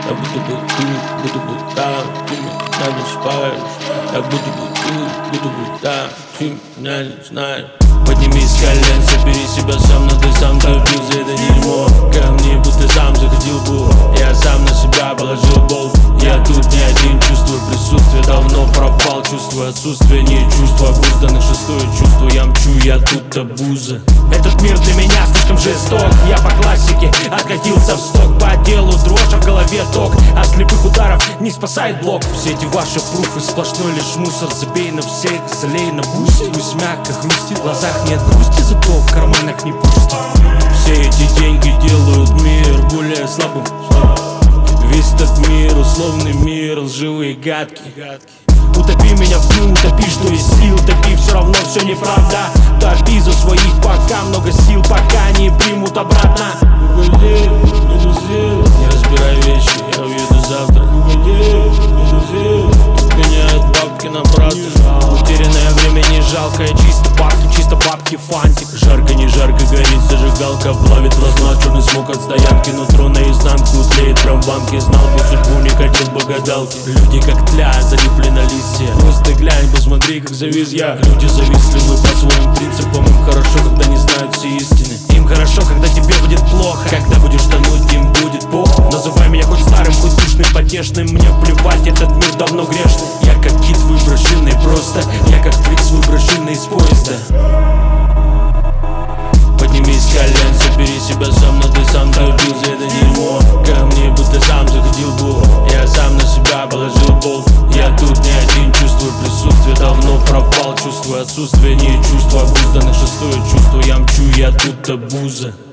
как будто бы тут, будто бы там. Ты меня не спаешь, как будто бы тут, будто бы там. Ты меня не знаешь. Поднимись с колен, собери себя сам, но ты сам топил за это дерьмо. Ко мне будто сам заходил был, я сам на себя положил болт. Я тут не один, чувствую присутствие, давно пропал. Чувствую отсутствие, не чувство обузданных. Шестое чувство, я мчу, я тут обуза. Этот мир для меня слишком жесток. Я по классике откатился в сток. По делу дрожь, а в голове ток. От слепых ударов не спасает блок. Все эти ваши пруфы сплошной лишь мусор. Забей на всех, залей на бусы. Пусть мягко хрустит, в глазах нет грусти, зато в карманах не пусто. Все эти деньги делают мир более слабым. Весь этот мир, условный мир, лживый и гадкий. Утопи меня в дну, утопи, что из сил. Топи, все равно все неправда. Топи за своих, пока много сил, пока не примут обратно. Не разбирай вещи, я уеду завтра. Тут меняют бабки на брата. Утерянное время не жалко, чисто бабки, фантик. Жарко, не жарко, горит зажигалка. Плавит глаза, черный смог от стоянки. Нутро наизнанку тлеет, прям в банке. Знал бы судьбу, не хотел бы гадалки. Люди как тля, залипли на листья. Просто глянь, посмотри, как завис я. Люди завистливы по своим принципам. Им хорошо, когда не знают все истины. Им хорошо, когда тебе будет плохо. Когда будешь тонуть, им будет похуй. Называй меня хоть старым, хоть душным, потешным. Мне плевать, этот мир давно грешный. Я как кит выброшенный просто. Я как Твикс выброшенный из поезда. Поднимись с колен, собери себя сам, но ты сам топил за это дерьмо. Ко мне будто сам заходил был, я сам на себя положил болт. Я тут не один, чувствую присутствие, давно пропал. Чувствую отсутствие, не чувство обузданных. Шестое чувство, я мчу, я тут обуза.